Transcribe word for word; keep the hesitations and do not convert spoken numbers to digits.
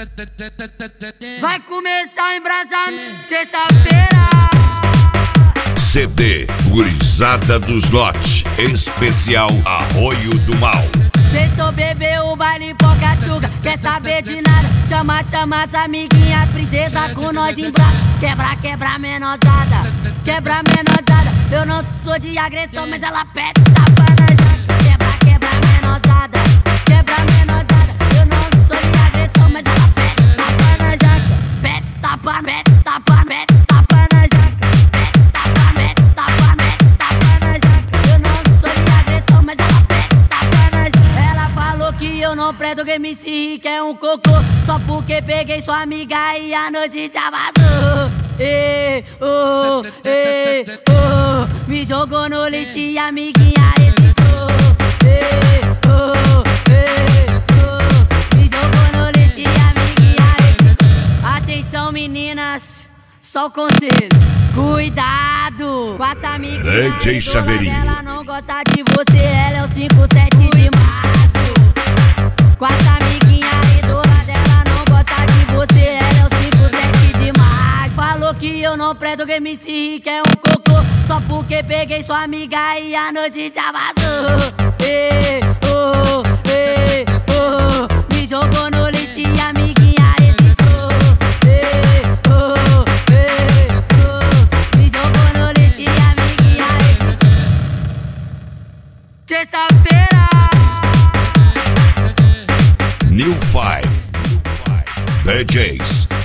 Vai começar o embrasamento sexta-feira. C D Gurizada dos Lotes, especial Arroio do Mal. Sextou, bebeu o baile Pocatchuga, quer saber de nada? Chama, chama as amiguinhas, princesa com nós em braço. Quebra, quebra menosada, quebra menosada. Eu não sou de agressão, mas ela pede tapa na jaca. Quebra, quebra menosada, quebra menosada. Eu não sou de agressão, mas ela pede tapa na jaca. Pede tapa, pede tapa, pede tapa na jaca. Pede tapa, pede tapa, pede tapa na jaca. Eu não sou de agressão, mas ela pede tapa na jaca. Ela falou que eu não presto, que M C Rick é um cocô, só porque peguei sua amiga e a noite já vazou. Ei, oh, ei, oh, me jogou no lixo e a amiguinha hesitou. Ei, oh, ei, oh, me jogou no lixo e a amiguinha hesitou. Atenção meninas, só o conselho, cuidado com essa amiguinha. D J Chaveirinho. Ela não gosta de você, ela é o cinco sete de março. Com essa amiguinha idola dela não gosta de você, ela é o cinco sete de março. Falou que eu não presto, que M C Rick é um cocô, só porque peguei sua amiga e a noite já vazou. Ei, oh, ei, oh, me jogou no lixo e a amiguinha hesitou. Ei, oh, ei, oh, me jogou no lixo e a amiguinha hesitou. Sexta-feira. New Five D Js